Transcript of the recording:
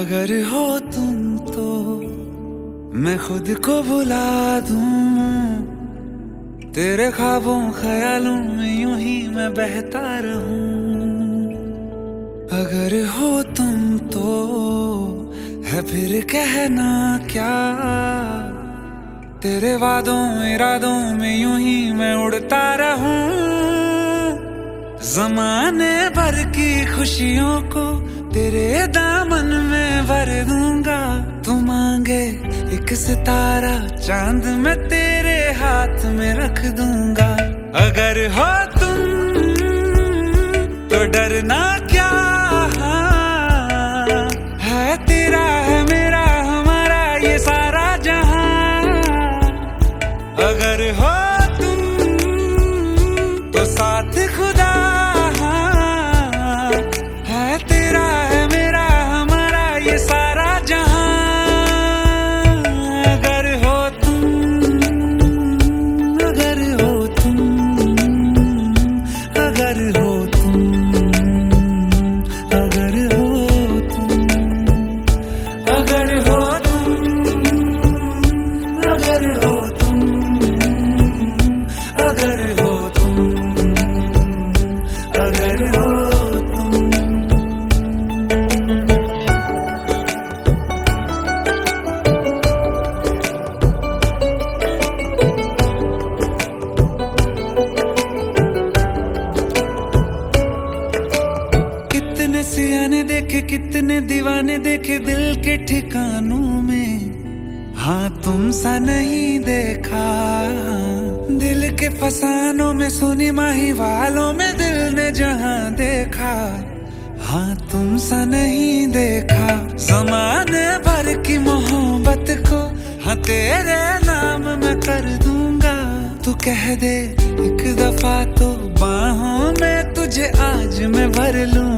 अगर हो तुम तो मैं खुद को भुला दूं, तेरे ख्वाबों ख्यालों में यूं ही मैं बहता रहूं। अगर हो तुम तो है फिर कहना क्या, तेरे वादों इरादों में यूं ही मैं उड़ता रहूं। ज़माने भर की खुशियों को तेरे दामन में भर दूंगा। तू मांगे एक सितारा चांद मैं तेरे हाथ में रख दूंगा। अगर हो तुम तो डरना क्या, है तेरा है मेरा हमारा ये सारा जहां। अगर हो तुम तो साथ खुदा, सियाने देखे कितने दीवाने देखे दिल के ठिकानों में, हाँ तुम सा नहीं देखा। दिल के फसानों में सुनी माही वालों में दिल ने जहां देखा, हाँ तुम सा नहीं देखा। ज़माने भर की मोहब्बत को हाँ तेरे नाम मैं कर दूंगा। तू कह दे एक दफा तो बाहों में तुझे आज मैं भर लूं।